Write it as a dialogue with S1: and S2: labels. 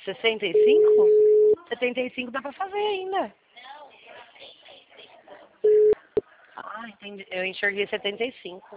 S1: 65? 75 dá pra fazer ainda. Ah, entendi. Eu enxerguei 75.